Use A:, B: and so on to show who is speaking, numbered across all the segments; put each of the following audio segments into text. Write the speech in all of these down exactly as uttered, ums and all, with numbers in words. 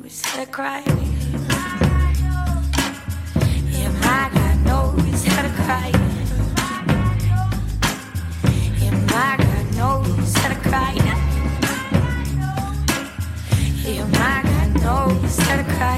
A: knows how to cry. Yeah, my God knows how to cry. Yeah, my God knows how to cry. Yeah, my God knows how to cry.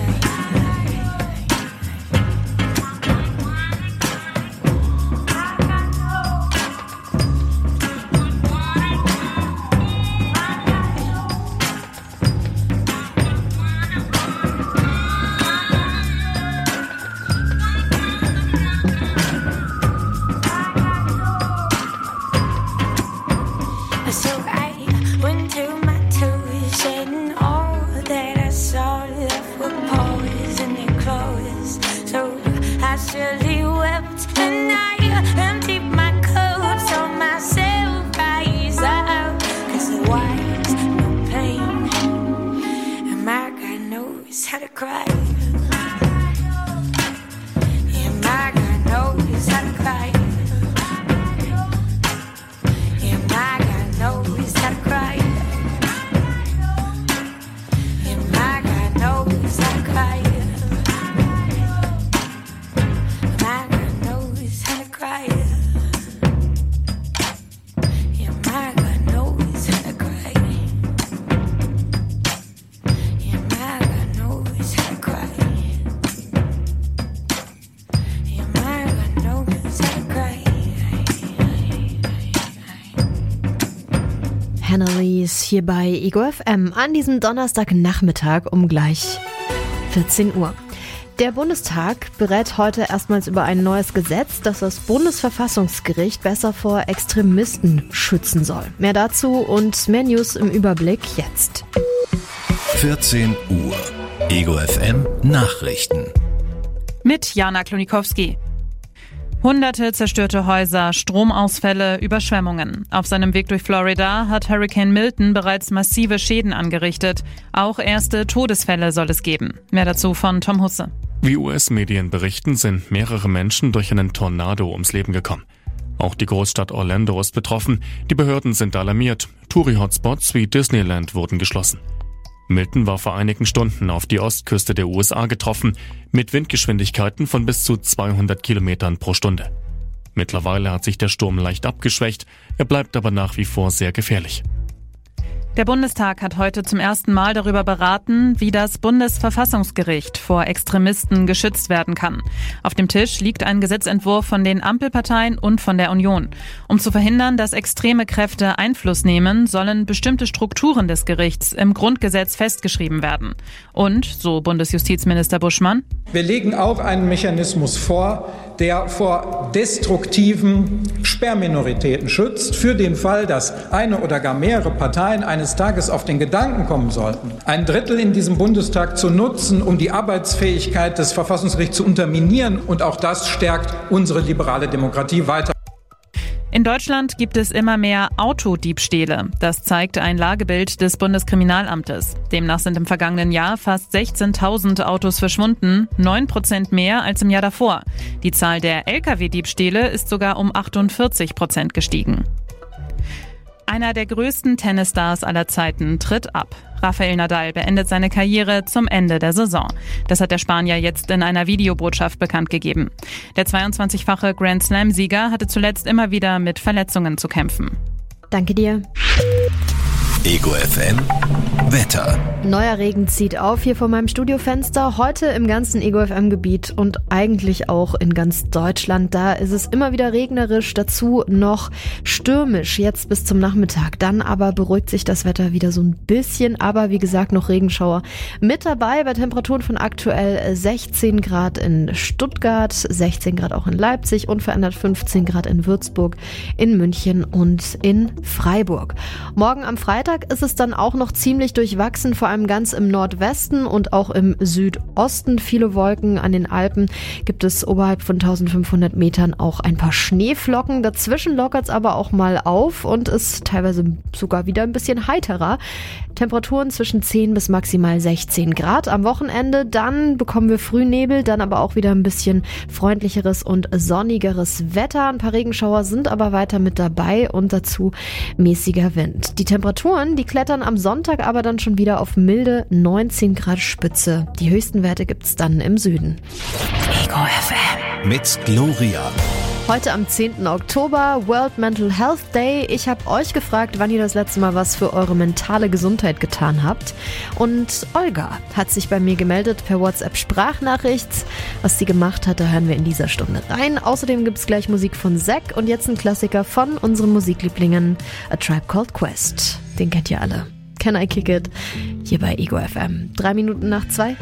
B: Hanna-Lees hier bei Ego F M an diesem Donnerstagnachmittag um gleich vierzehn Uhr. Der Bundestag berät heute erstmals über ein neues Gesetz, das das Bundesverfassungsgericht besser vor Extremisten schützen soll. Mehr dazu und mehr News im Überblick jetzt.
C: vierzehn Uhr. Ego F M Nachrichten.
D: Mit Jana Klonikowski. Hunderte zerstörte Häuser, Stromausfälle, Überschwemmungen. Auf seinem Weg durch Florida hat Hurricane Milton bereits massive Schäden angerichtet. Auch erste Todesfälle soll es geben. Mehr dazu von Tom Husse.
E: Wie U S-Medien berichten, sind mehrere Menschen durch einen Tornado ums Leben gekommen. Auch die Großstadt Orlando ist betroffen. Die Behörden sind alarmiert. Touri-Hotspots wie Disneyland wurden geschlossen. Milton war vor einigen Stunden auf die Ostküste der U S A getroffen, mit Windgeschwindigkeiten von bis zu zweihundert Kilometern pro Stunde. Mittlerweile hat sich der Sturm leicht abgeschwächt, er bleibt aber nach wie vor sehr gefährlich.
D: Der Bundestag hat heute zum ersten Mal darüber beraten, wie das Bundesverfassungsgericht vor Extremisten geschützt werden kann. Auf dem Tisch liegt ein Gesetzentwurf von den Ampelparteien und von der Union. Um zu verhindern, dass extreme Kräfte Einfluss nehmen, sollen bestimmte Strukturen des Gerichts im Grundgesetz festgeschrieben werden. Und, so Bundesjustizminister Buschmann:
F: Wir legen auch einen Mechanismus vor, der vor destruktiven Sperrminoritäten schützt, für den Fall, dass eine oder gar mehrere Parteien eines Tages auf den Gedanken kommen sollten, ein Drittel in diesem Bundestag zu nutzen, um die Arbeitsfähigkeit des Verfassungsgerichts zu unterminieren. Und auch das stärkt unsere liberale Demokratie weiter.
D: In Deutschland gibt es immer mehr Autodiebstähle. Das zeigt ein Lagebild des Bundeskriminalamtes. Demnach sind im vergangenen Jahr fast sechzehntausend Autos verschwunden, neun Prozent mehr als im Jahr davor. Die Zahl der L K W-Diebstähle ist sogar um achtundvierzig Prozent gestiegen. Einer der größten Tennisstars aller Zeiten tritt ab. Rafael Nadal beendet seine Karriere zum Ende der Saison. Das hat der Spanier jetzt in einer Videobotschaft bekannt gegeben. Der zweiundzwanzigfache Grand Slam-Sieger hatte zuletzt immer wieder mit Verletzungen zu kämpfen.
B: Danke dir.
C: Ego F M Wetter.
B: Neuer Regen zieht auf hier vor meinem Studiofenster. Heute im ganzen Ego F M-Gebiet und eigentlich auch in ganz Deutschland. Da ist es immer wieder regnerisch, dazu noch stürmisch jetzt bis zum Nachmittag. Dann aber beruhigt sich das Wetter wieder so ein bisschen. Aber wie gesagt, noch Regenschauer mit dabei bei Temperaturen von aktuell sechzehn Grad in Stuttgart, sechzehn Grad auch in Leipzig, unverändert fünfzehn Grad in Würzburg, in München und in Freiburg. Morgen am Freitag ist es dann auch noch ziemlich durchwachsen, vor allem ganz im Nordwesten und auch im Südosten. Viele Wolken, an den Alpen gibt es oberhalb von eintausendfünfhundert Metern auch ein paar Schneeflocken. Dazwischen lockert es aber auch mal auf und ist teilweise sogar wieder ein bisschen heiterer. Temperaturen zwischen zehn bis maximal sechzehn Grad. Am Wochenende dann bekommen wir Frühnebel, dann aber auch wieder ein bisschen freundlicheres und sonnigeres Wetter. Ein paar Regenschauer sind aber weiter mit dabei und dazu mäßiger Wind. Die Temperaturen Temperaturen, die klettern am Sonntag aber dann schon wieder auf milde neunzehn Grad Spitze. Die höchsten Werte gibt's dann im Süden.
C: Ego F M. Mit Gloria.
B: Heute am zehnten Oktober, World Mental Health Day. Ich habe euch gefragt, wann ihr das letzte Mal was für eure mentale Gesundheit getan habt. Und Olga hat sich bei mir gemeldet per WhatsApp-Sprachnachricht. Was sie gemacht hat, da hören wir in dieser Stunde rein. Außerdem gibt es gleich Musik von Zack und jetzt ein Klassiker von unseren Musiklieblingen, A Tribe Called Quest. Den kennt ihr alle. Can I Kick It? Hier bei Ego F M. Drei Minuten nach zwei.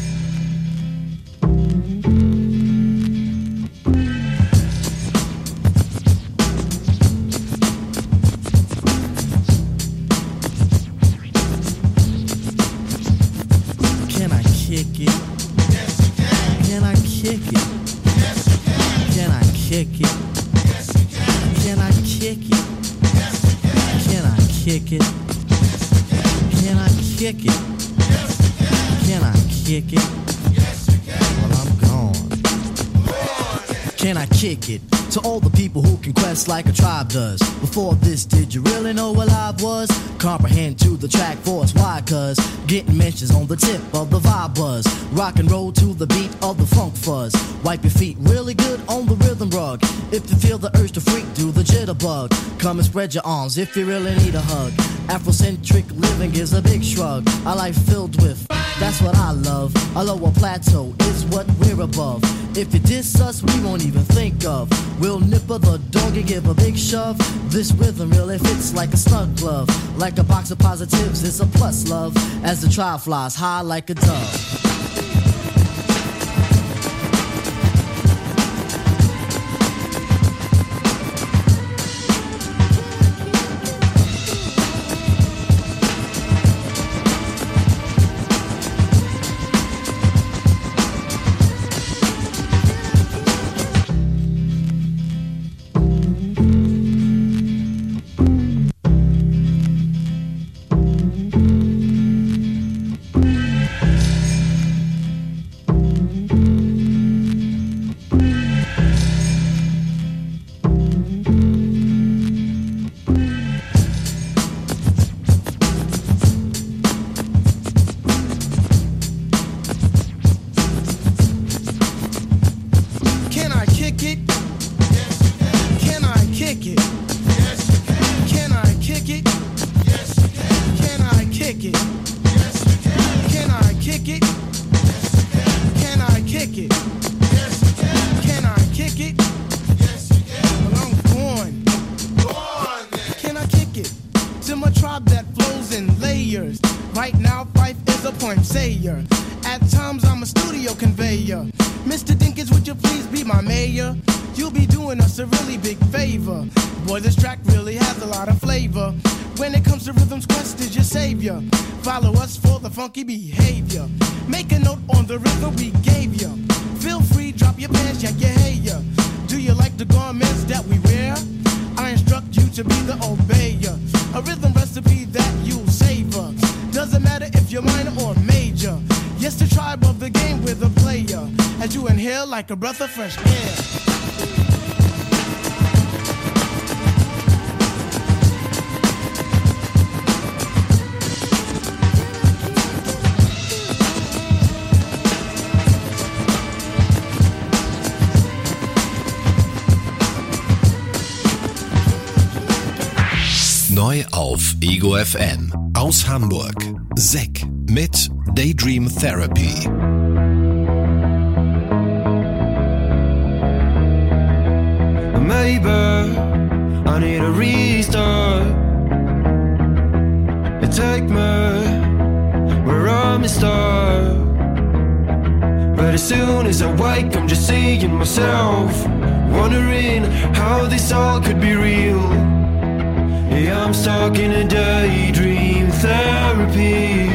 G: Kick it? Yes, you can. Can I kick it? Yes, you can. Can I kick it? Yes, you can. Can I kick it? Yes, you can. Can I kick it? Yes, you can. Can I kick it? Yes, you can. Can I kick it? Yes, you can. Well, I'm gone. Can I kick it? To all the people who can quest like a tribe does. Before this, did you really know what live was? Comprehend to the track force, why? Cause getting mentions on the tip of the vibe buzz. Rock and roll to the beat of the funk fuzz. Wipe your feet really good on the rhythm rug. If you feel the urge to freak, do the jitterbug. Come and spread your arms if you really need a hug. Afrocentric living is a big shrug. A life filled with, that's what I love. A lower plateau is what we're above. If you diss us, we won't even think of. We'll nipper the dog and give a big shove. This rhythm really fits like a snug glove. Like a box of positives, it's a plus love. As the tribe flies high like a dove.
H: Funky behavior. Make a note on the rhythm we gave you. Feel free, drop your pants, check your hair. Do you like the garments that we wear? I instruct you to be the obeyer. A rhythm recipe that you'll savor. Doesn't matter if you're minor or major. Yes, the tribe of the game with a player. As you inhale like a breath of fresh air.
C: Neu auf Ego F M. Aus Hamburg. Zack mit Daydream Therapy.
I: Maybe I need a restart. Take me where I'm a star. But as soon as I wake, I'm just seeing myself, wondering how this all could be real. Yeah, I'm stuck in a daydream therapy.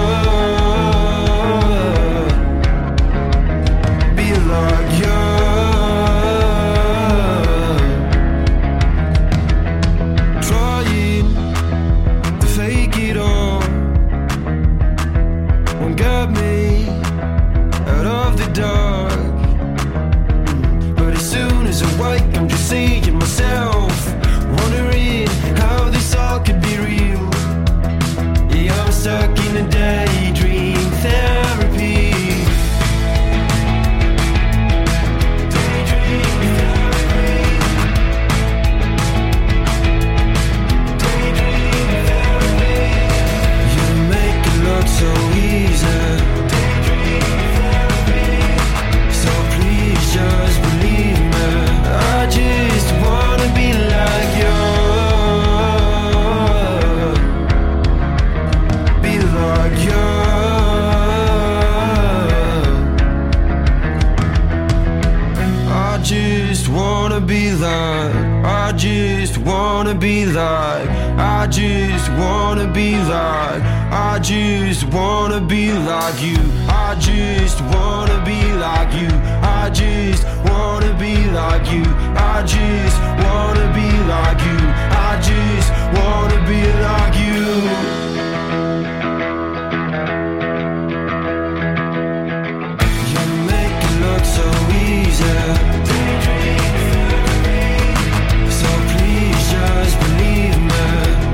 I: Like you. wanna be like, I just wanna be like, I just wanna be like, I just wanna be like you, I just wanna be like you, I just wanna be like you, I just wanna be like you, I just wanna be like you. So easy, so please just believe me.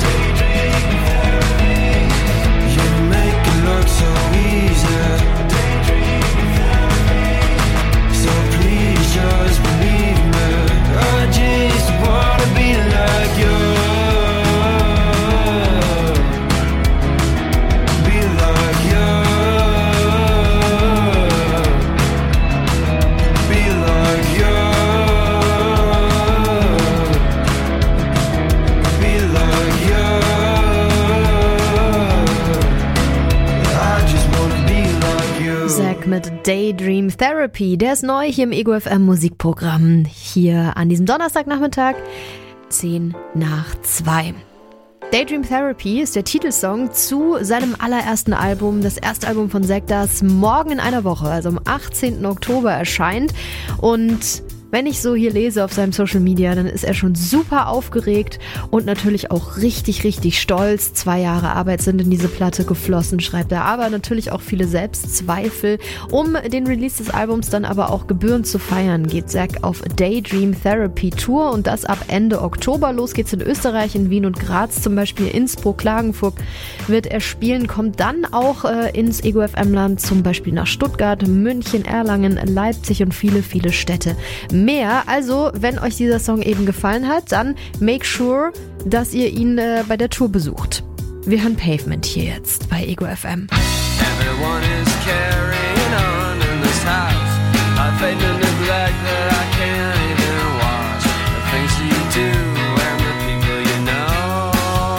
I: You make it look so easy, so please just believe me. I just wanna be like you, be like you.
B: Mit Daydream Therapy. Der ist neu hier im Ego F M Musikprogramm. Hier an diesem Donnerstagnachmittag, zehn nach zwei. Daydream Therapy ist der Titelsong zu seinem allerersten Album. Das erste Album von Zack, das morgen in einer Woche, also am achtzehnten Oktober erscheint. Und wenn ich so hier lese auf seinem Social Media, dann ist er schon super aufgeregt und natürlich auch richtig, richtig stolz. Zwei Jahre Arbeit sind in diese Platte geflossen, schreibt er, aber natürlich auch viele Selbstzweifel. Um den Release des Albums dann aber auch gebührend zu feiern, geht Zack auf Daydream Therapy Tour und das ab Ende Oktober. Los geht's in Österreich, in Wien und Graz, zum Beispiel Innsbruck, Klagenfurt wird er spielen, kommt dann auch äh, ins Ego F M-Land, zum Beispiel nach Stuttgart, München, Erlangen, Leipzig und viele, viele Städte mehr. Also, wenn euch dieser Song eben gefallen hat, dann make sure, dass ihr ihn äh, bei der Tour besucht. Wir hören Pavement hier jetzt bei Ego F M.
J: Everyone is carrying on in this house. I fade to neglect that I can't even watch the things you do and the people you know.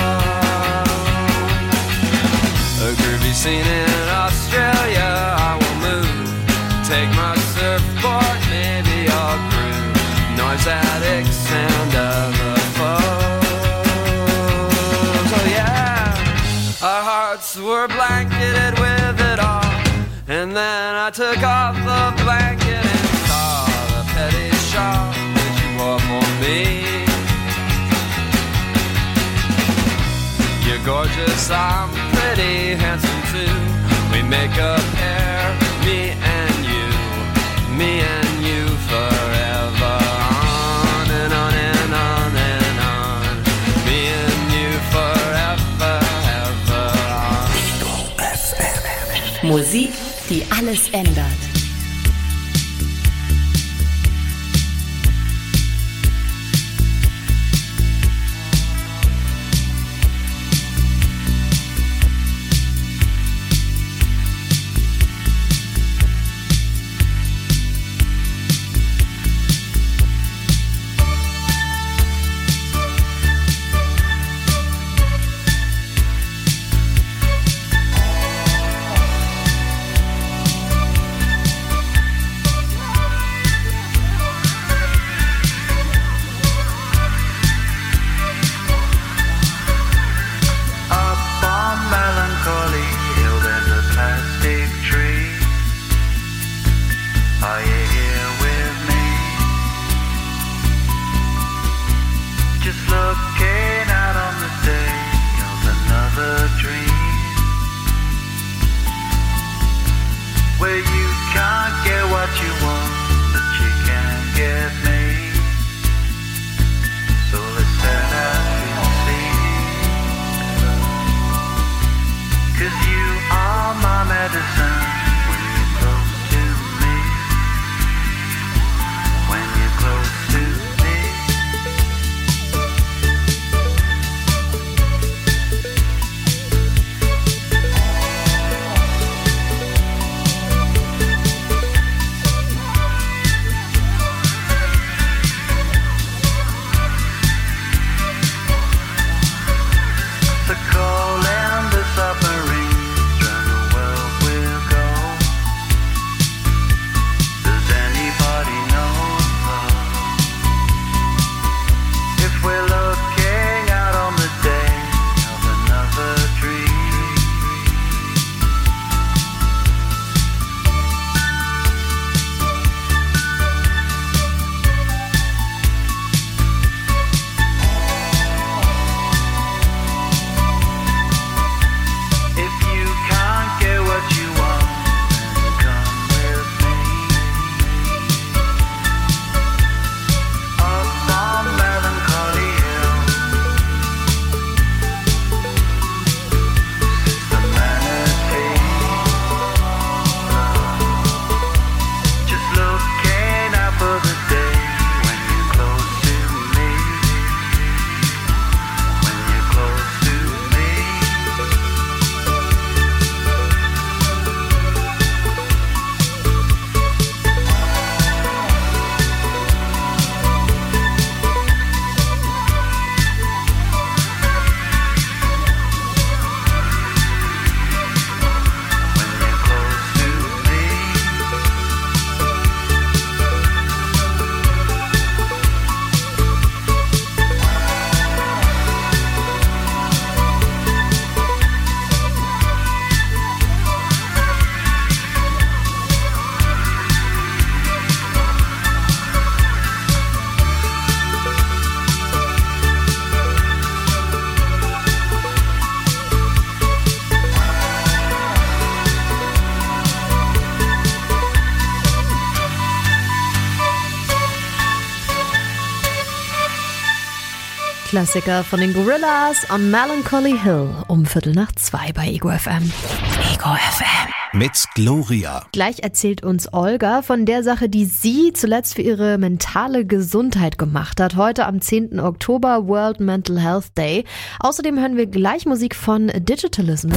J: A groovy scene in Australia, I will move. Take my surfboard, maybe I'll groove. Noise addicts and other foes. Oh yeah, our hearts were blanketed with it all. And then I took off the blanket and saw the petty shawl that you wore for me. You're gorgeous, I'm pretty handsome too. We make a pair, me and you, me and you forever. On and on and on and on. Me and you forever, ever on.
K: Ego F M. Musik, die alles ändert.
B: Klassiker von den Gorillaz on Melancholy Hill um Viertel nach zwei bei Ego F M. Ego F M.
C: Mit Gloria.
B: Gleich erzählt uns Olga von der Sache, die sie zuletzt für ihre mentale Gesundheit gemacht hat. Heute am zehnten Oktober, World Mental Health Day. Außerdem hören wir gleich Musik von Digitalism.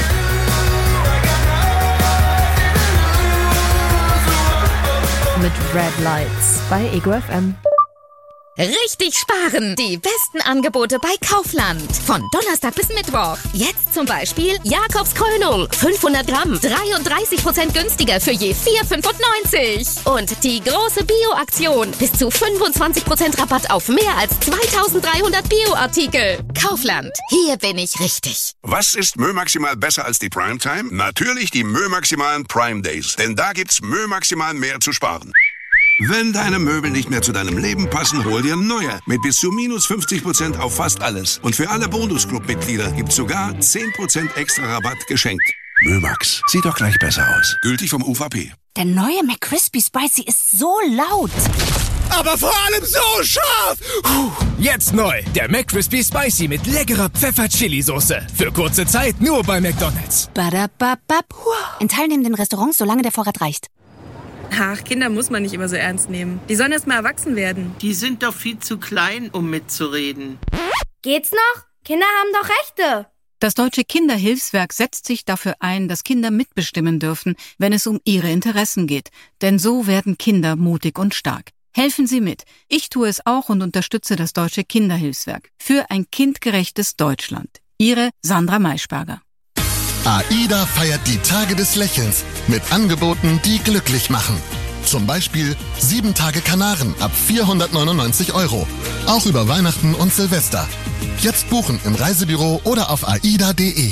B: Mit Red Lights bei Ego F M.
L: Richtig sparen! Die besten Angebote bei Kaufland. Von Donnerstag bis Mittwoch. Jetzt zum Beispiel Jakobskrönung. fünfhundert Gramm. dreiunddreißig Prozent günstiger für je vier Euro fünfundneunzig. Und die große Bio-Aktion. Bis zu fünfundzwanzig Prozent Rabatt auf mehr als zweitausenddreihundert Bio-Artikel. Kaufland. Hier bin ich richtig.
M: Was ist Mö Maximal besser als die Primetime? Natürlich die Mö Maximalen Prime Days. Denn da gibt's Mö Maximal mehr zu sparen. Wenn deine Möbel nicht mehr zu deinem Leben passen, hol dir neue. Mit bis zu minus fünfzig Prozent auf fast alles. Und für alle Bonus-Club-Mitglieder gibt's sogar zehn Prozent extra Rabatt geschenkt. Mömax. Sieht doch gleich besser aus. Gültig vom U V P.
N: Der neue McCrispy Spicy ist so laut.
O: Aber vor allem so scharf! Puh. Jetzt neu. Der McCrispy Spicy mit leckerer Pfeffer-Chili-Soße. Für kurze Zeit nur bei McDonald's.
N: Badababab. In teilnehmenden Restaurants, solange der Vorrat reicht.
P: Ach, Kinder muss man nicht immer so ernst nehmen. Die sollen erst mal erwachsen werden.
Q: Die sind doch viel zu klein, um mitzureden.
R: Geht's noch? Kinder haben doch Rechte.
S: Das Deutsche Kinderhilfswerk setzt sich dafür ein, dass Kinder mitbestimmen dürfen, wenn es um ihre Interessen geht. Denn so werden Kinder mutig und stark. Helfen Sie mit. Ich tue es auch und unterstütze das Deutsche Kinderhilfswerk. Für ein kindgerechtes Deutschland. Ihre Sandra Maischberger.
T: AIDA feiert die Tage des Lächelns mit Angeboten, die glücklich machen. Zum Beispiel sieben Tage Kanaren ab vierhundertneunundneunzig Euro. Auch über Weihnachten und Silvester. Jetzt buchen im Reisebüro oder auf aida punkt de.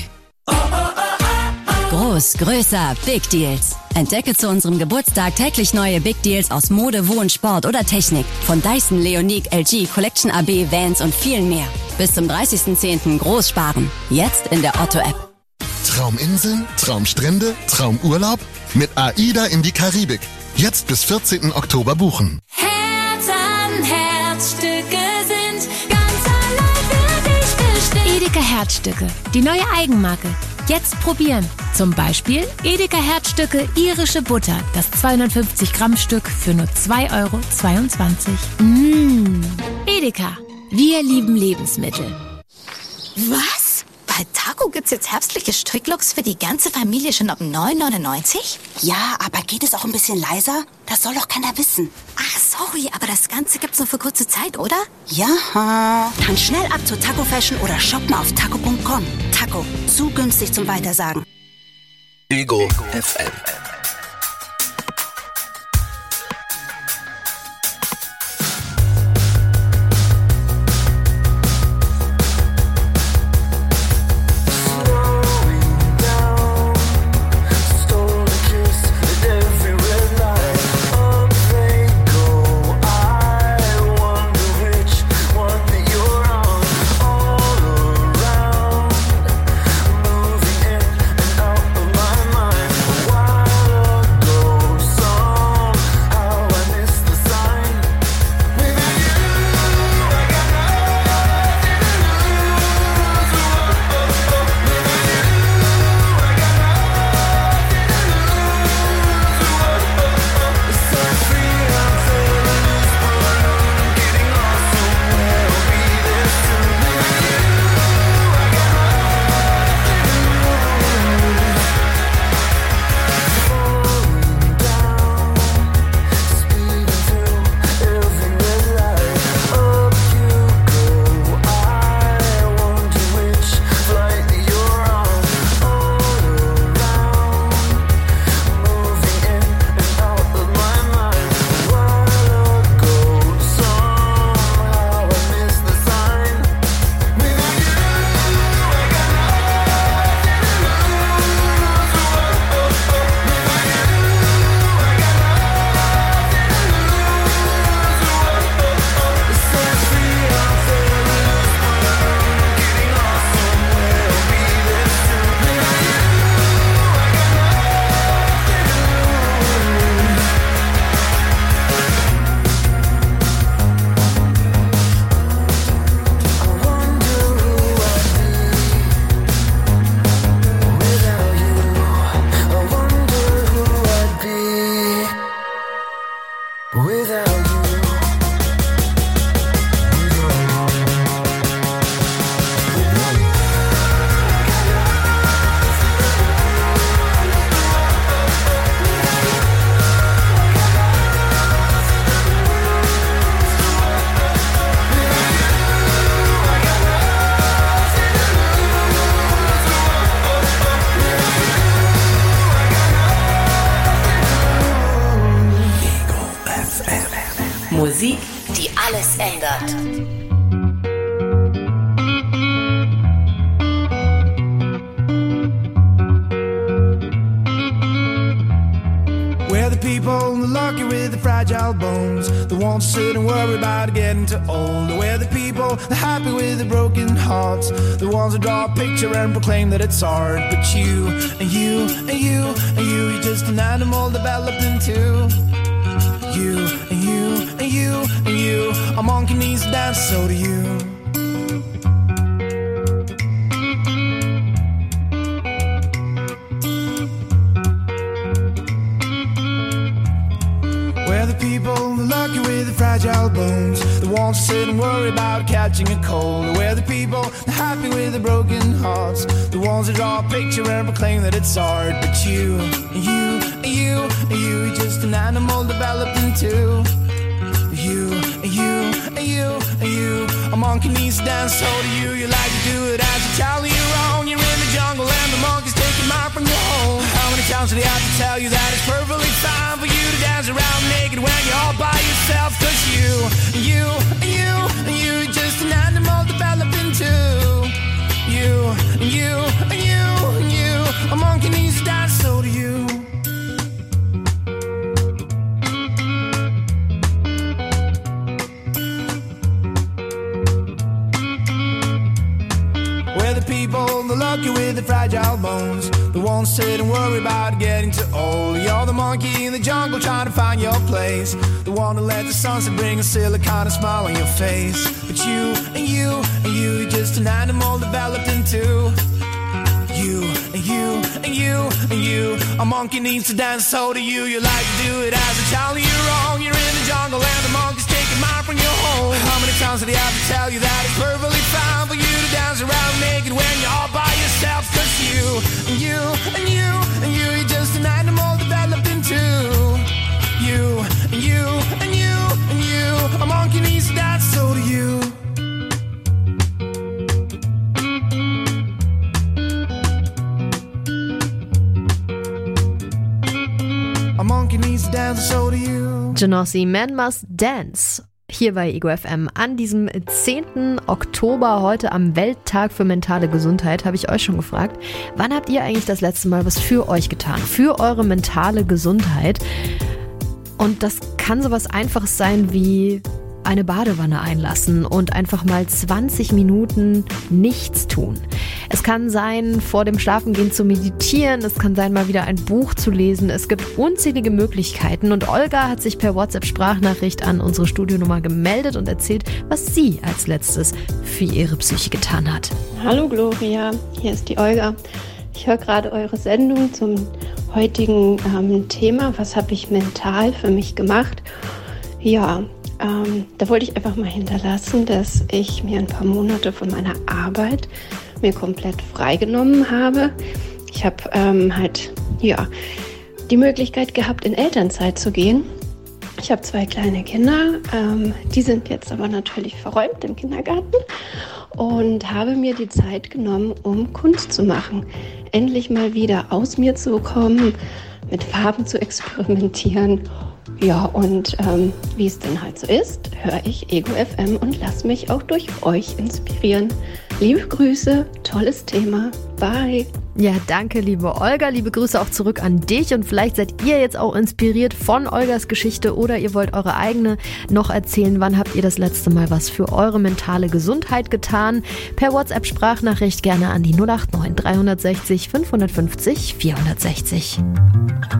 U: Groß, größer, Big Deals. Entdecke zu unserem Geburtstag täglich neue Big Deals aus Mode, Wohn, Sport oder Technik. Von Dyson, Leonique, L G, Collection A B, Vans und vielen mehr. Bis zum dreißigsten zehnten groß sparen. Jetzt in der Otto-App.
T: Trauminseln, Traumstrände, Traumurlaub? Mit AIDA in die Karibik. Jetzt bis vierzehnten Oktober buchen.
A: Herz an Herzstücke sind ganz allein für dich bestimmt.
V: Edeka Herzstücke, die neue Eigenmarke. Jetzt probieren. Zum Beispiel Edeka Herzstücke irische Butter. Das zweihundertfünfzig Gramm Stück für nur zwei Euro zweiundzwanzig. Mmh. Edeka. Wir lieben Lebensmittel.
N: Was? Bei Taco gibt's jetzt herbstliche Stricklooks für die ganze Familie schon ab neun neunundneunzig? Ja, aber geht es auch ein bisschen leiser? Das soll doch keiner wissen. Ach, sorry, aber das Ganze gibt's nur für kurze Zeit, oder? Ja. Dann schnell ab zur Taco Fashion oder shoppen auf taco punkt com. Taco, zu günstig zum Weitersagen.
C: Ego F M.
A: Why
K: Musik, die alles ändert.
H: We're the people, the lucky with the fragile bones, the ones who sit and worry about getting too old. We're the people, the happy with the broken hearts, the ones who draw a picture and proclaim that it's art. But you, and you, and you, and you, you're just an animal developed into. You, and you, and you, and you, a monkey needs to dance, so do you. People, the lucky with the fragile bones, the ones who sit and worry about catching a cold. We're the people, the happy with the broken hearts, the ones who draw a picture and proclaim that it's art. But you, and you, and you, and you, you're just an animal developed into. You, and you, and you, and you, a monkey needs to dance, so do you. You like to do it as a child of your own. You're in the jungle and the monkey's taking mine from your home. How many times do they have to tell you that it's perfectly fine for you to dance around naked when you're all by yourself? Cause you, you, you, you, you're just an animal developed into. You, you, you, you, a monkey needs to dance, so do you. We're the people, the lucky with the fragile bones, the ones sit and worry about getting too old. You're the monkey in the jungle trying to find your place, the one who let the sunset bring a silly kind of smile on your face. But you, and you, and you, you're just an animal developed into. You, and you, and you, and you, a monkey needs to dance, so do you. You like to do it as a child of your own. You're in the jungle and the monkey's taking mine from your home. How many times did he have to tell you that it's perfectly fine for you to dance around naked when you're all by yourself? Cause you, and you, and you, and you, you're just an animal developed into. You, and you, and you, and you, a monkey needs to dance, so do you. A monkey needs to dance, so do you.
B: Genossi, Man Must Dance. Hier bei Ego F M an diesem zehnten Oktober, heute am Welttag für mentale Gesundheit, habe ich euch schon gefragt, wann habt ihr eigentlich das letzte Mal was für euch getan, für eure mentale Gesundheit? Und das kann sowas Einfaches sein wie eine Badewanne einlassen und einfach mal zwanzig Minuten nichts tun. Es kann sein, vor dem Schlafengehen zu meditieren, es kann sein, mal wieder ein Buch zu lesen. Es gibt unzählige Möglichkeiten und Olga hat sich per WhatsApp-Sprachnachricht an unsere Studionummer gemeldet und erzählt, was sie als letztes für ihre Psyche getan hat.
E: Hallo Gloria, hier ist die Olga. Ich höre gerade eure Sendung zum heutigen ähm, Thema, was habe ich mental für mich gemacht? Ja, Ähm, da wollte ich einfach mal hinterlassen, dass ich mir ein paar Monate von meiner Arbeit mir komplett freigenommen habe. Ich habe ähm, halt ja die Möglichkeit gehabt, in Elternzeit zu gehen. Ich habe zwei kleine Kinder, ähm, die sind jetzt aber natürlich verräumt im Kindergarten und habe mir die Zeit genommen, um Kunst zu machen. Endlich mal wieder aus mir zu kommen, mit Farben zu experimentieren. Ja, und ähm, wie es denn halt so ist, höre ich Ego F M und lasse mich auch durch euch inspirieren. Liebe Grüße, tolles Thema, bye.
B: Ja, danke, liebe Olga. Liebe Grüße auch zurück an dich. Und vielleicht seid ihr jetzt auch inspiriert von Olgas Geschichte oder ihr wollt eure eigene noch erzählen. Wann habt ihr das letzte Mal was für eure mentale Gesundheit getan? Per WhatsApp-Sprachnachricht gerne an die null acht neun drei sechs null fünf fünf null vier sechs null.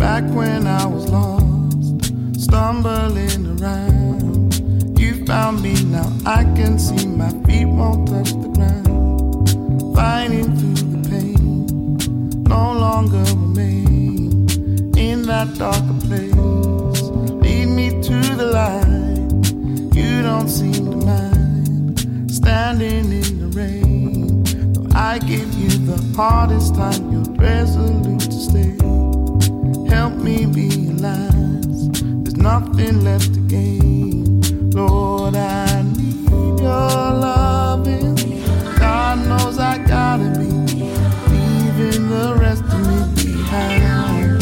H: Back when I was lost, stumbling around, you found me, now I can see my feet won't touch the ground. Fighting through the pain, no longer remain in that darker place. Lead me to the light, you don't seem to mind. Standing in the rain, though I give you the hardest time, you're resolute to stay. Help me realize there's nothing left to gain. Lord, I need your loving. God knows I gotta be leaving the rest of me behind.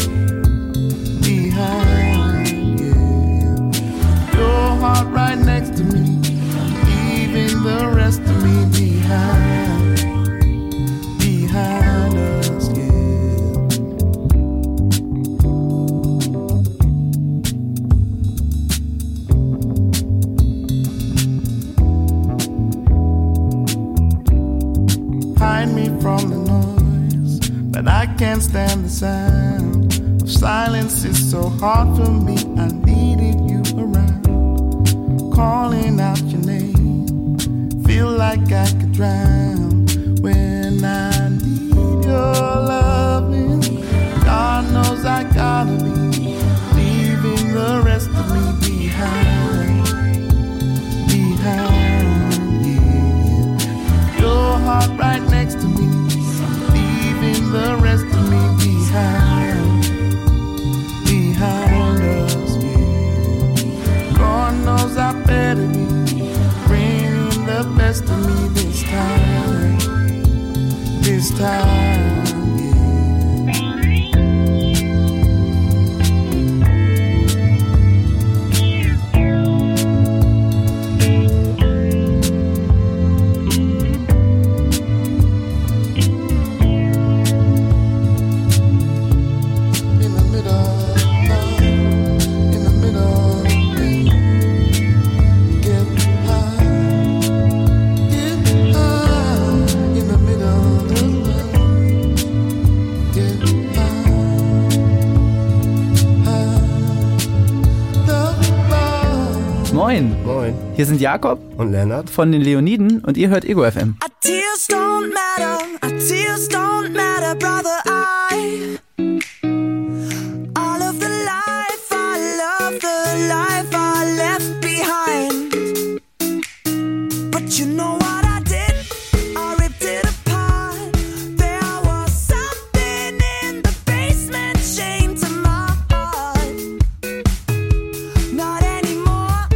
H: Behind, yeah. Your heart right next to me, leaving the rest of me behind. Behind us, yeah. Hide me from the noise, but I can't stand the sound of silence. It's so hard for me, I needed you around. Calling out your name, feel like I could drown when I need your loving. God knows I gotta be leaving the rest of me behind. Behind, yeah. Your heart right next to me, leaving the rest of me behind. Behind us, yeah. God knows I better be bringing the best of me this time. This time,
D: Moin. Moin. Hier sind Jakob und Lennart von den Leoniden und ihr hört Ego F M.
F: Our tears don't matter, our tears don't matter, brother. I all of the life I love, the life I left behind. But you know what I did? I ripped it apart. There was something in the basement chained to my heart. Not anymore.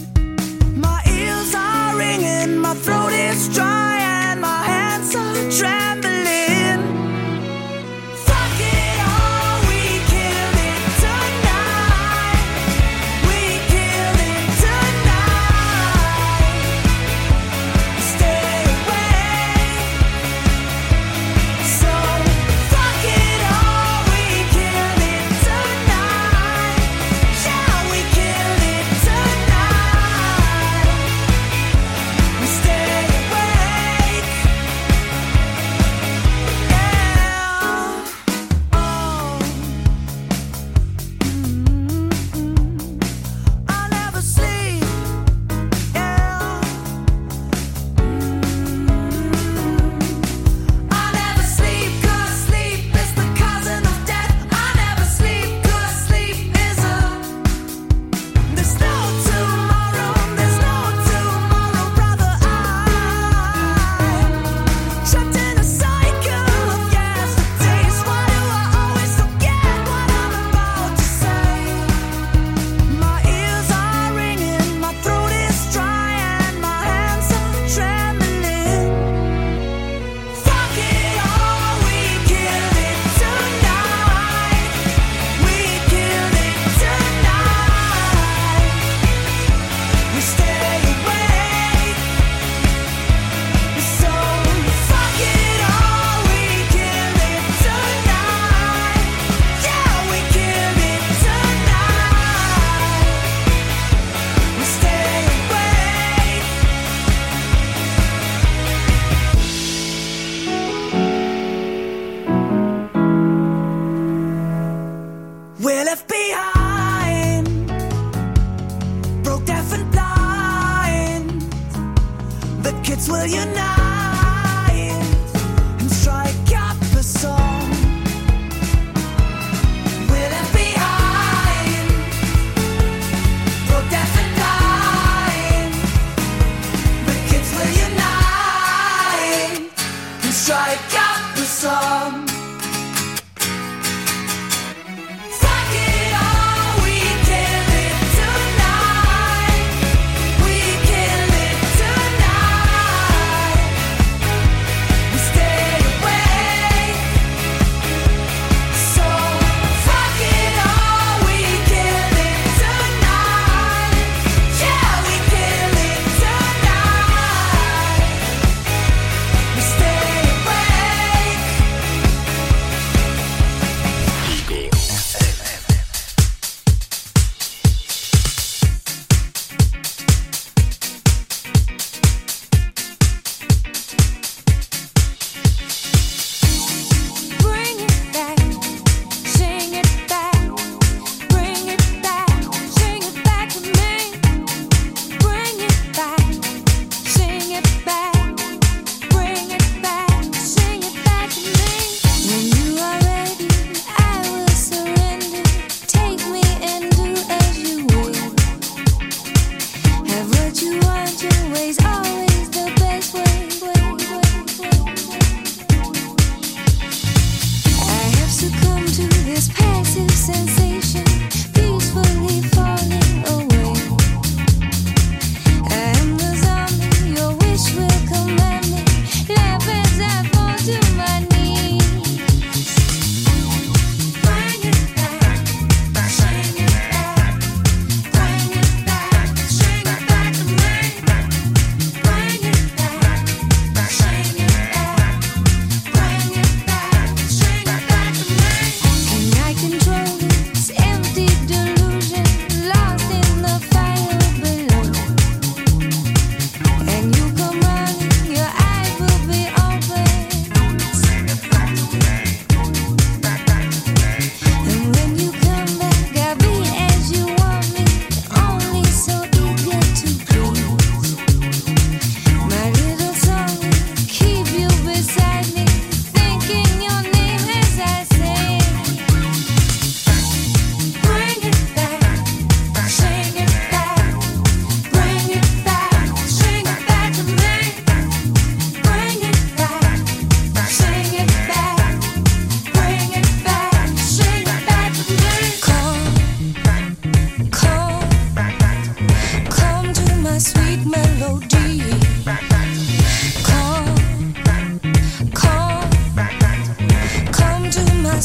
F: My ears are ringing, my throat is dry, and my hands are dry.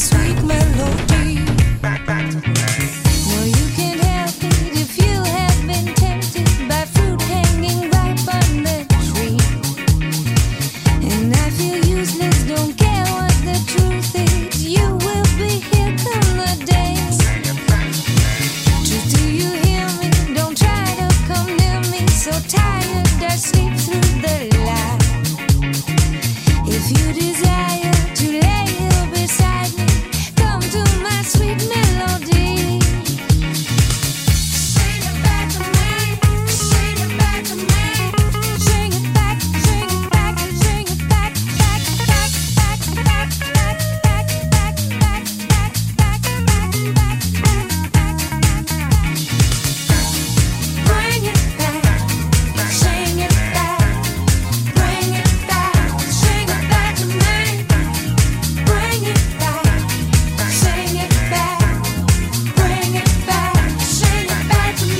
F: sweet melody. No, you can't help it if you have been tempted by fruit hanging ripe on the tree. And I feel useless, don't care what the truth is. You will be here come the day. Truth, do you hear me? Don't try to come near me. So tired, I sleep through the light. If you desire to lay here beside me, come to my sweet melody. Sing it back to me, sing it back to me, sing it back, sing it back, sing it back, back, back, back, back, back, back, back, back, back, back, back, back. Bring it back, sing it back, bring it back, sing it back to me. Bring it back, sing it back, bring it back, sing it back to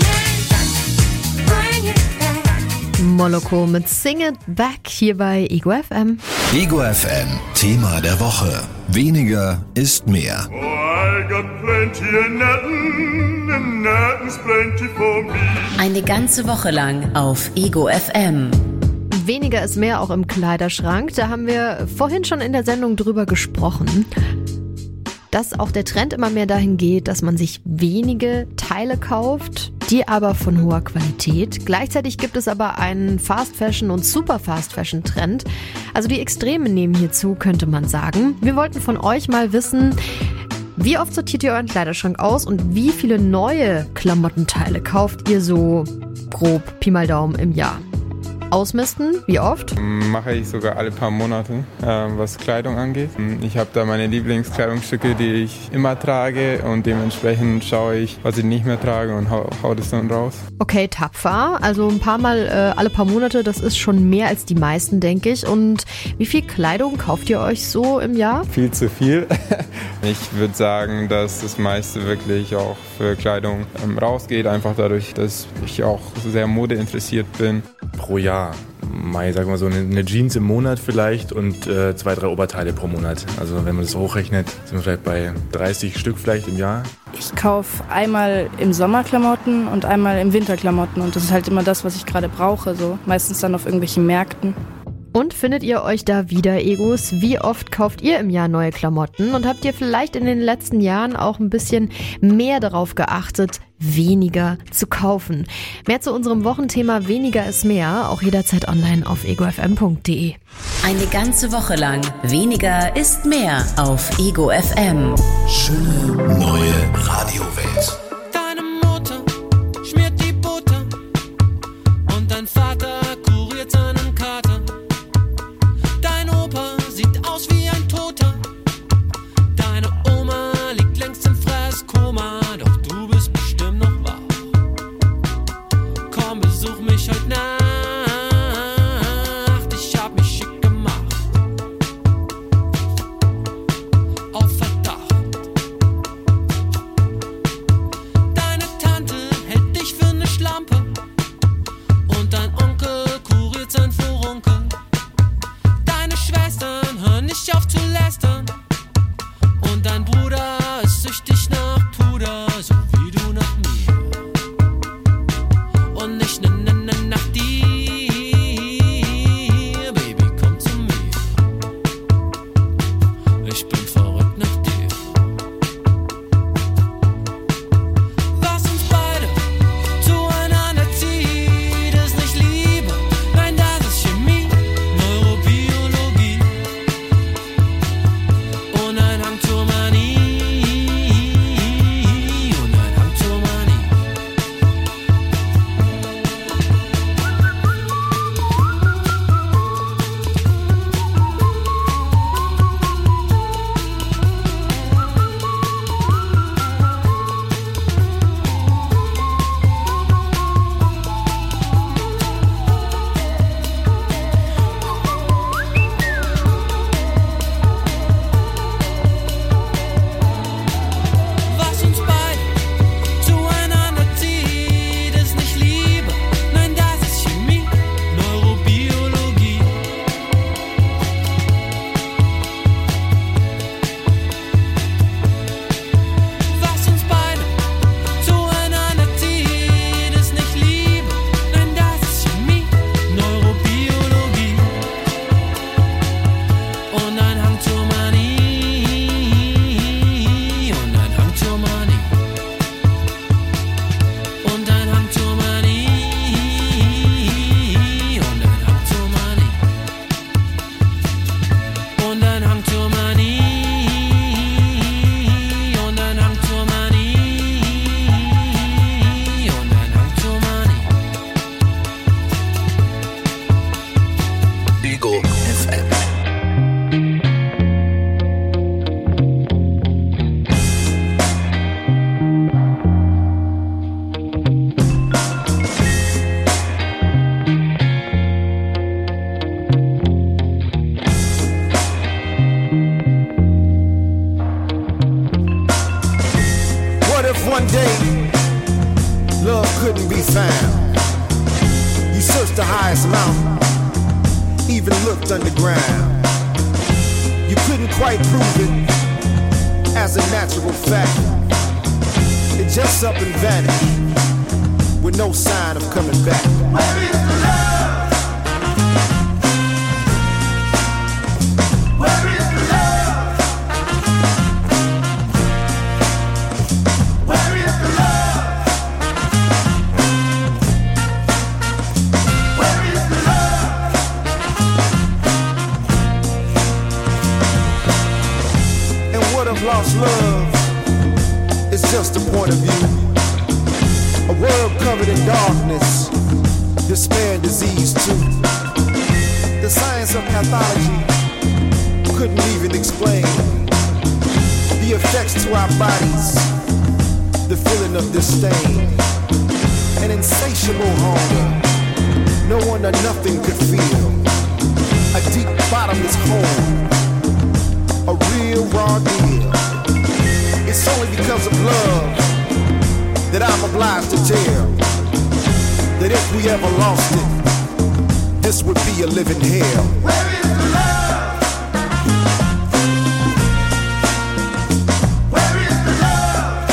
F: me. Bring it back.
B: Moloko mit Sing It Back hier bei Ego F M.
C: Ego F M, Thema der Woche. Weniger ist mehr.
G: Oh, I got plenty of nothing, and nothing's plenty for me.
K: Eine ganze Woche lang auf Ego F M.
B: Weniger ist mehr auch im Kleiderschrank. Da haben wir vorhin schon in der Sendung drüber gesprochen, dass auch der Trend immer mehr dahin geht, dass man sich wenige Teile kauft, die aber von hoher Qualität. Gleichzeitig gibt es aber einen Fast Fashion und Super Fast Fashion Trend. Also die Extreme nehmen hier zu, könnte man sagen. Wir wollten von euch mal wissen, wie oft sortiert ihr euren Kleiderschrank aus und wie viele neue Klamottenteile kauft ihr so grob Pi mal Daumen im Jahr? Ausmisten? Wie oft?
I: Mache ich sogar alle paar Monate, äh, was Kleidung angeht. Ich habe da meine Lieblingskleidungsstücke, die ich immer trage und dementsprechend schaue ich, was ich nicht mehr trage und hau, hau das dann raus.
B: Okay, tapfer. Also ein paar Mal äh, alle paar Monate, das ist schon mehr als die meisten, denke ich. Und wie viel Kleidung kauft ihr euch so im Jahr?
I: Viel zu viel. Ich würde sagen, dass das meiste wirklich auch für Kleidung ähm, rausgeht, einfach dadurch, dass ich auch sehr modeinteressiert bin.
W: Pro Jahr. Mal, sag mal so eine, eine Jeans im Monat vielleicht und äh, zwei, drei Oberteile pro Monat. Also wenn man das hochrechnet, sind wir vielleicht bei dreißig Stück vielleicht im Jahr.
X: Ich kaufe einmal im Sommer Klamotten und einmal im Winter Klamotten und das ist halt immer das, was ich gerade brauche. So meistens dann auf irgendwelchen Märkten.
B: Und findet ihr euch da wieder, Egos? Wie oft kauft ihr im Jahr neue Klamotten? Und habt ihr vielleicht in den letzten Jahren auch ein bisschen mehr darauf geachtet, weniger zu kaufen? Mehr zu unserem Wochenthema Weniger ist mehr, auch jederzeit online auf ego f m punkt d e.
K: Eine ganze Woche lang Weniger ist mehr auf Ego F M.
C: Schöne neue Radiowelt.
F: Deine Mutter schmiert die Butter und dein Vater kuriert seinen Kater. Dein Opa sieht aus wie ein Toter. Deine Oma liegt längst im Fresskoma, doch du bist bestimmt noch wach. Komm, besuch mich heute Nacht, ich hab mich schick gemacht. Auf Verdacht. Deine Tante hält dich für eine Schlampe und dein Onkel kuriert sein Furunkel. Deine Schwestern hören nicht auf zu lästern und dein Bruder ist süchtig nach Puder, so wie du nach mir und nicht ne, ne, ne, nach dir. Baby, komm zu mir, ich bin verrückt nach dir. Was uns beide zueinander zieht, ist nicht Liebe, nein, das ist Chemie, Neurobiologie und ein Hang zur Manie und ein
J: one day, love couldn't be found. You searched the highest mountain, even looked underground. You couldn't quite prove it as a natural fact. It just up and vanished with no sign of coming back. Where is the love? Where is the love? Where is the love? Where is the love? And what of lost love? It's just a point of view. A world covered in darkness, despair and disease too. The science of pathology couldn't even explain the effects to our bodies, the feeling of disdain, an insatiable hunger no one or nothing could feel, a deep bottomless hole, a real raw deal. It's only because of love that I'm obliged to tell that if we ever lost it, this would be a living hell. Where is the love? Where is the love?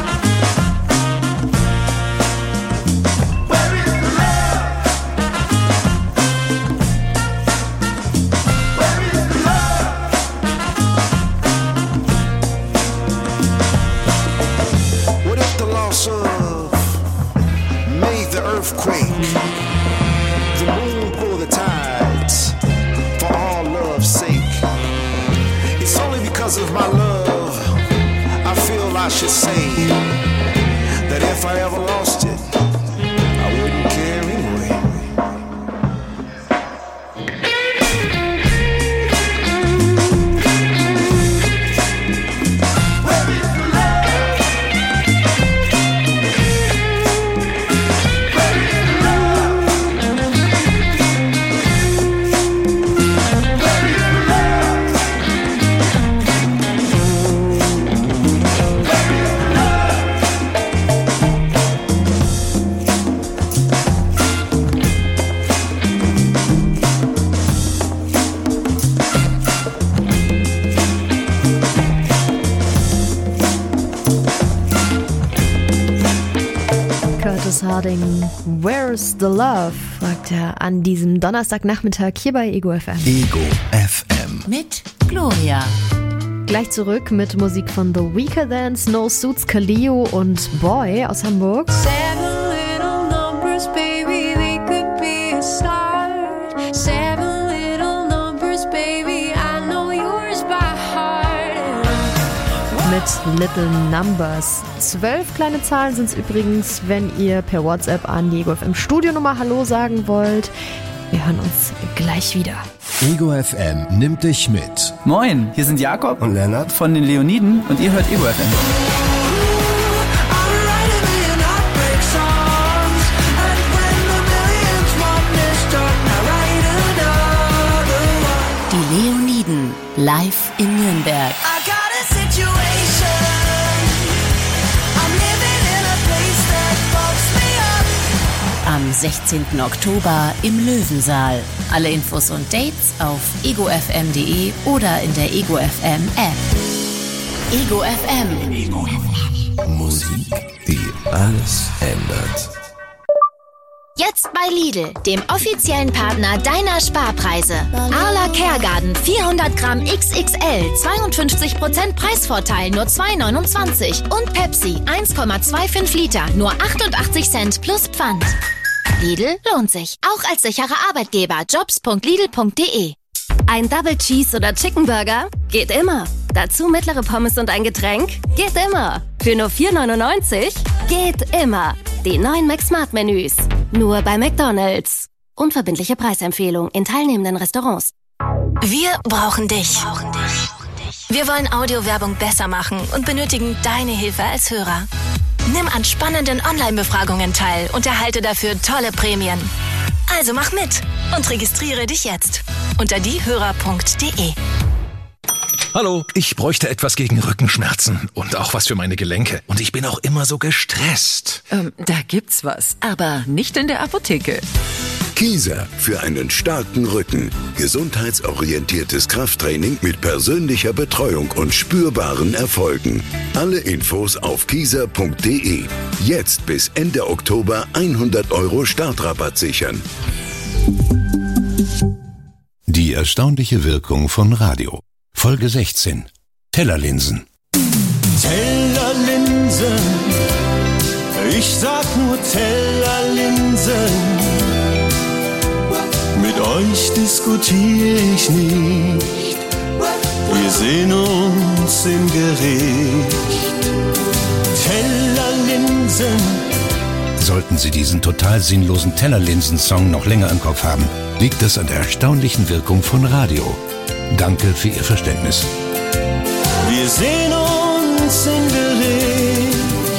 J: Where is the love? Where is the love? What if the loss of made the earthquake, the moon pull the tides, for all love's sake? It's only because of my love I feel I should say that if I ever lost it, I wouldn't care anyway.
B: Curtis Harding, Where's the Love? Fragt er an diesem Donnerstagnachmittag hier bei Ego F M.
C: Ego F M.
K: Mit Gloria.
B: Gleich zurück mit Musik von The Weeknd, No Suits, Kaleo und Boy aus Hamburg.
A: Seven little numbers, baby, they could be a start. Seven little numbers, baby, I know yours by heart.
B: Mit Little Numbers. Zwölf kleine Zahlen sind es übrigens, wenn ihr per WhatsApp an die Ego F M Studionummer Hallo sagen wollt. Wir hören uns gleich wieder.
C: Ego F M nimmt dich mit.
D: Moin, hier sind Jakob
J: und Lennart
D: von den Leoniden und ihr hört Ego F M.
K: Die Leoniden live in Nürnberg. Am sechzehnten Oktober im Löwensaal. Alle Infos und Dates auf ego f m punkt de oder in der Ego F M App. Ego F M. Ego F M.
C: Musik, die alles ändert.
L: Jetzt bei Lidl, dem offiziellen Partner deiner Sparpreise. Arla Caregarden vierhundert Gramm X X L, zweiundfünfzig Prozent Preisvorteil, nur zwei neunundzwanzig. Und Pepsi, eins Komma fünfundzwanzig Liter, nur achtundachtzig Cent plus Pfand. Lidl lohnt sich, auch als sicherer Arbeitgeber. jobs punkt lidl punkt de. Ein Double Cheese oder Chicken Burger? Geht immer. Dazu mittlere Pommes und ein Getränk? Geht immer. Für nur vier neunundneunzig? Geht immer. Die neuen McSmart-Menüs. Nur bei McDonald's. Unverbindliche Preisempfehlung in teilnehmenden Restaurants.
M: Wir brauchen dich. Wir wollen Audiowerbung besser machen und benötigen deine Hilfe als Hörer. Nimm an spannenden Online-Befragungen teil und erhalte dafür tolle Prämien. Also mach mit und registriere dich jetzt unter diehörer punkt de.
O: Hallo, ich bräuchte etwas gegen Rückenschmerzen und auch was für meine Gelenke. Und ich bin auch immer so gestresst.
P: Ähm, da gibt's was, aber nicht in der Apotheke.
Q: Kieser für einen starken Rücken. Gesundheitsorientiertes Krafttraining mit persönlicher Betreuung und spürbaren Erfolgen. Alle Infos auf kieser punkt de. Jetzt bis Ende Oktober hundert Euro Startrabatt sichern.
C: Die erstaunliche Wirkung von Radio. Folge sechzehn. Tellerlinsen.
F: Tellerlinsen, ich sag nur Tellerlinsen. Mit euch diskutiere ich nicht, wir sehen uns im Gericht. Tellerlinsen.
C: Sollten Sie diesen total sinnlosen Tellerlinsen-Song noch länger im Kopf haben, liegt es an der erstaunlichen Wirkung von Radio. Danke für Ihr Verständnis.
F: Wir sehen uns im Gericht.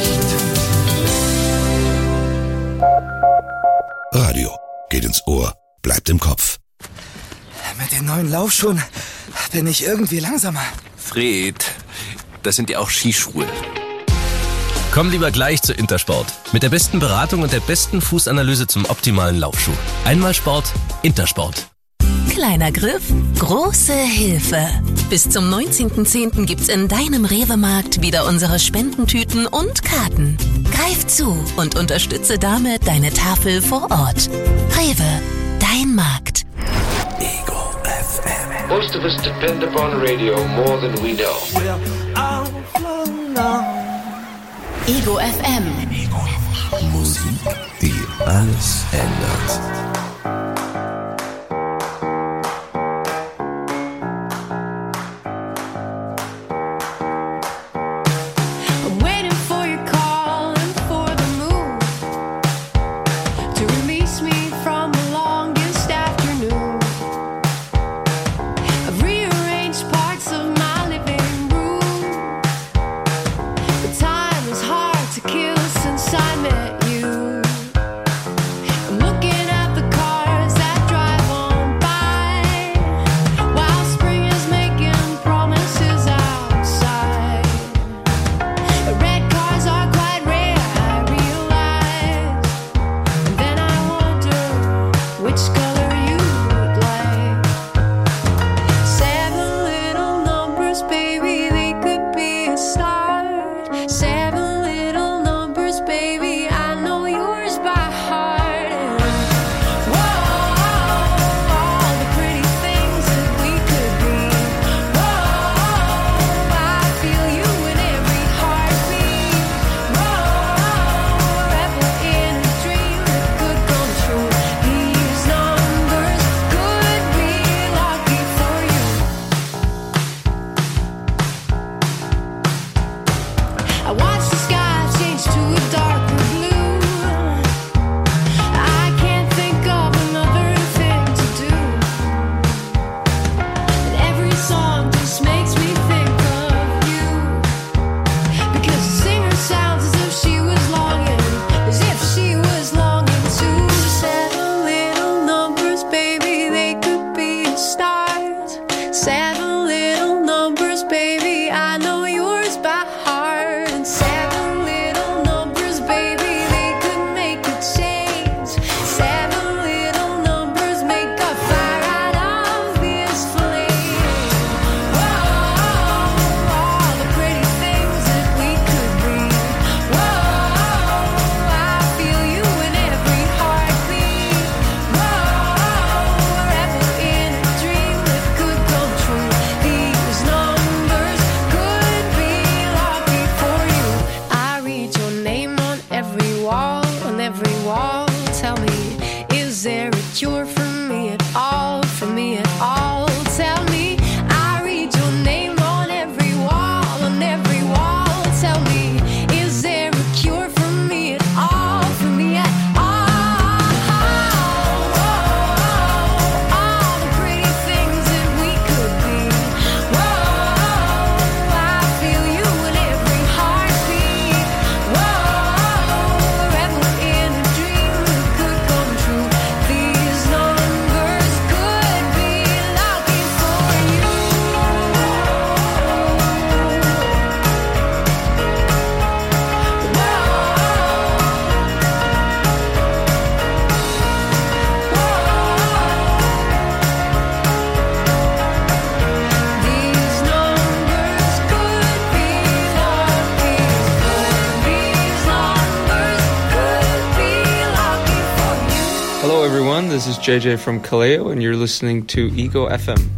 C: Radio geht ins Ohr, bleibt im Kopf.
R: Mit den neuen Laufschuhen bin ich irgendwie langsamer.
Y: Fred, das sind ja auch Skischuhe. Komm lieber gleich zu Intersport. Mit der besten Beratung und der besten Fußanalyse zum optimalen Laufschuh. Einmal Sport, Intersport.
M: Kleiner Griff, große Hilfe. Bis zum neunzehnten zehnten gibt's in deinem Rewe-Markt wieder unsere Spendentüten und Karten. Greif zu und unterstütze damit deine Tafel vor Ort. Rewe, dein Markt.
Z: Ego F M. Most of us depend upon radio more than we know.
K: Ego F M.
C: Musik, die alles ändert.
A: Kill since I met you. I'm looking at the
E: everyone. This is J J from Kaleo, and you're listening to Ego F M.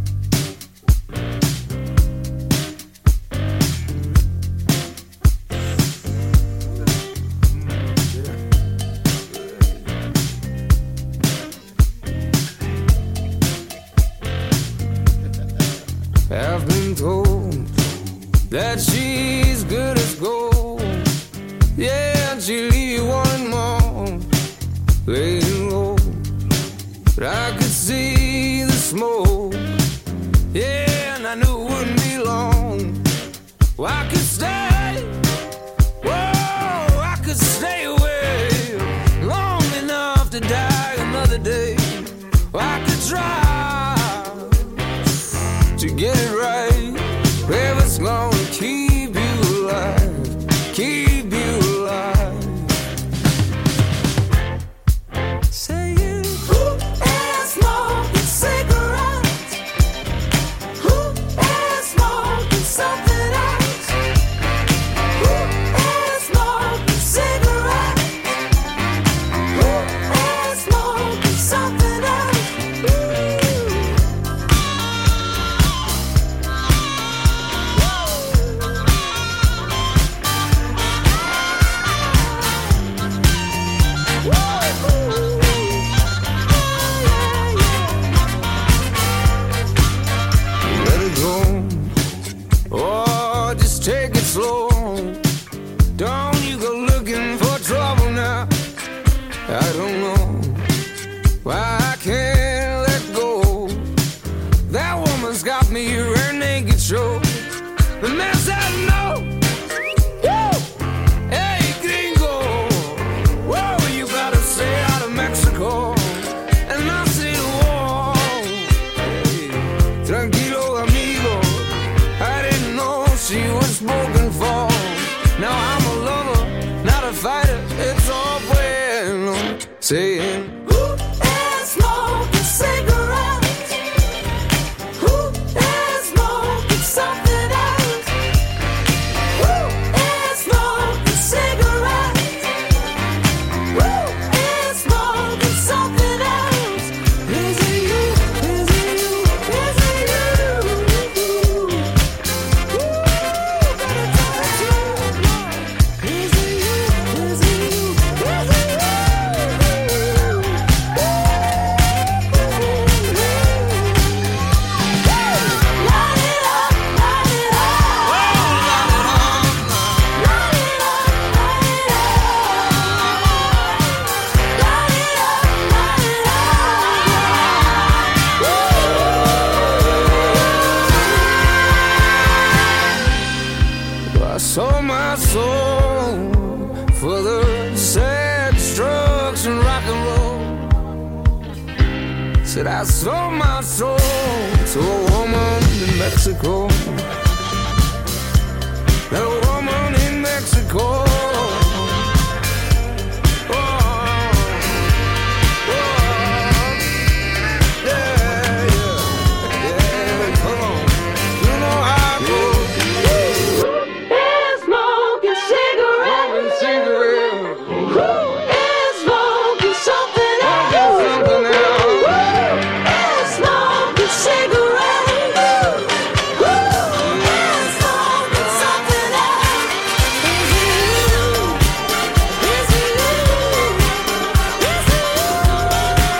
N: I've been told that she's good as gold. Yeah, and she'll leave you wanting more, laying low. But I could see the smoke. Yeah, and I knew it wouldn't be long. Well, I could stay. Whoa, I could stay away long enough to die another day. Well, I could try to get it right. If it's gonna keep you alive, keep you alive. Saying, who is smoking cigarettes? Who is smoking something else? Who is smoking cigarettes? Who is smoking something else? Ooh. Let it go. Oh, just take it slow. Don't you go looking for trouble now. I don't know why I can't let go. That woman's got me her naked show. The mess I know. Woo! Hey, gringo. Whoa, you gotta stay out of Mexico. And I say, whoa. Hey, tranquilo, amigo. I didn't know she was spoken for. Now I'm a lover, not a fighter. It's all bueno. Saying, who is smoking cigarettes? Who is smoking something else? Who is smoking cigarettes? Who is smoking something else? Is it you? Is it you? Is it you? Ooh, better tell the truth. Is it you? Is it you? Is it you? I sold my soul for the sad drugs and rock and roll. Said I sold my soul to a woman in Mexico. That woman in Mexico. Oh, oh, yeah, yeah, yeah, come on. You know how I go. Is smoking cigarettes? Who is smoking something else? Who is smoking cigarettes? Who is smoking something else? Is it you? Is it you? Is it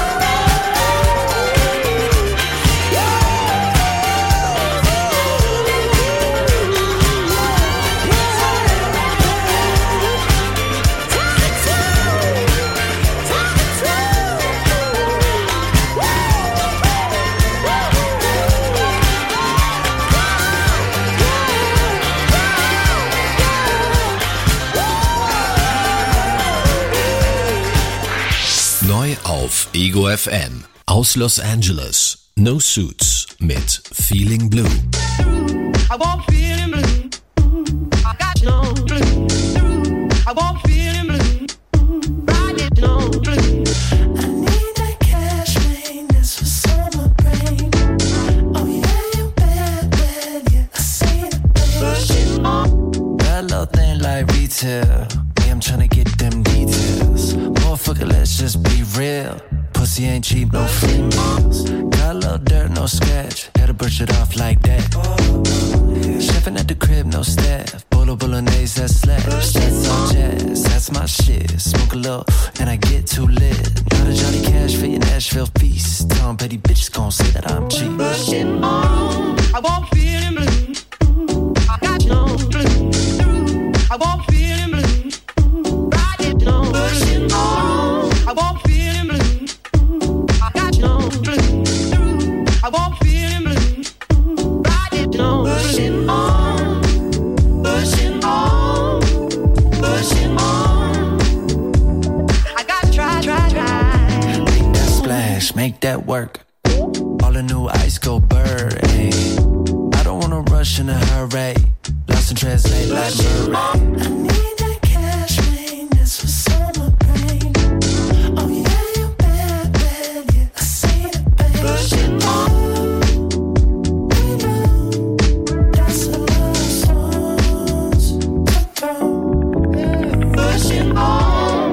Y: Neu auf Ego F M. Aus Los Angeles. No Suits mit Feeling Blue.
F: I won't feeling blue. I got no blue. I won't feeling blue. I get no blue. I need that cash maintenance for summer rain. Oh yeah, you bad, bad, yeah. I see the pushing on.
S: That little thing like retail. Me, I'm tryna get them details. Motherfucker, let's just be real.
G: Pussy ain't cheap, no free meals. Got a little dirt, no scratch. Gotta brush it off like that. Chefing at the crib, no staff. Bolo bolognese, that's slash. That's all jazz, that's my shit. Smoke a little, and I get too lit. Got a Johnny Cash for your Nashville feast. Tom Petty bitches gon' say that I'm cheap.
F: Pushing on, I won't feel in blue. I got no blue. I won't feel in blue. Ride it on. Pushing on, I won't feel in blue. I got no blue. I won't feel in blue. Ride it on. Pushing on, pushing on, pushing on. I gotta try, try, try.
G: Make that splash, make that work. All the new ice go bird, ayy. I don't wanna rush in a hurry. Lost and translate like Murray.
F: I need that cash maintenance for summer rain. Oh yeah, you're bad, bad, yeah, I see the pain. Pushing on, we know that's a lot of songs to throw. Pushing on.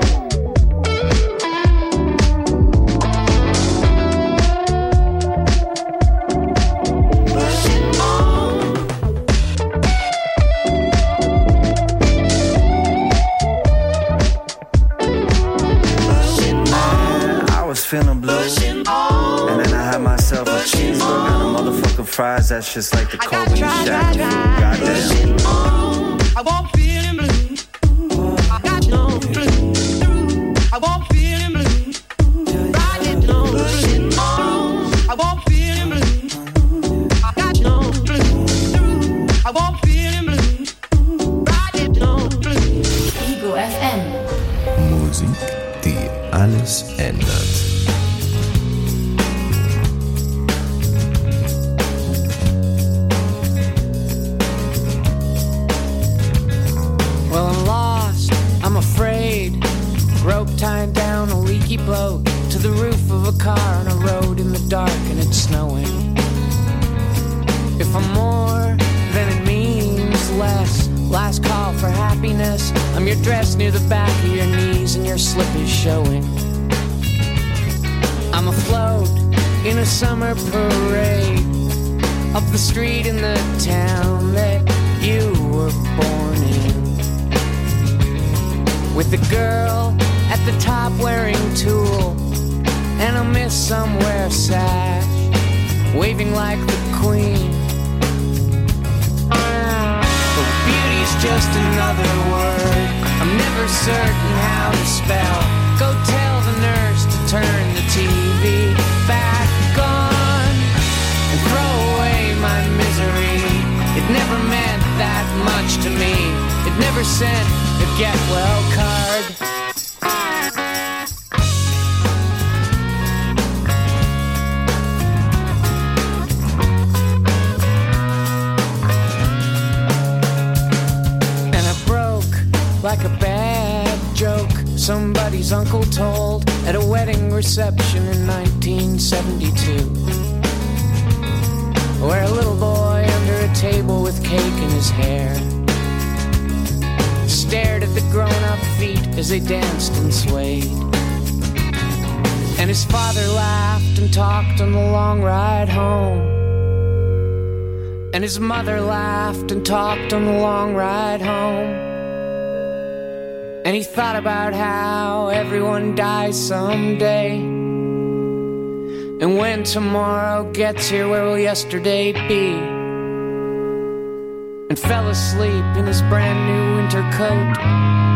G: Feeling blue, and then I had myself a cheeseburger and a motherfucking fries. That's just like the Kobe Shack food. Goddamn.
F: I won't feel in blue. I got no blue. I won't feel in blue. Ride it no blue. I won't feel in blue. I got no blue. I won't feel in blue. Ride it no blue.
K: Ego F M.
C: Musik, die alles ändert.
H: Well, I'm lost, I'm afraid. Rope tied down a leaky boat to the roof of a car on a road in the dark and it's snowing. If I'm more, then it means less. Last call for happiness. I'm your dress near the back of your knees and your slip is showing. I'm afloat in a summer parade up the street in the town that you were born in, with the girl at the top wearing tulle and a miss somewhere sash waving like the queen. But beauty's just another word I'm never certain how to spell. Go tell the nurse to turn the T V back on and throw away my misery. It never meant that much to me. It never sent a get well card. And I broke like a bad joke somebody's uncle told at a wedding reception in nineteen seventy-two, where a little boy under a table with cake in his hair stared at the grown-up feet as they danced and swayed. And his father laughed and talked on the long ride home. And his mother laughed and talked on the long ride home. And he thought about how everyone dies someday. And when tomorrow gets here, where will yesterday be? And fell asleep in his brand new winter coat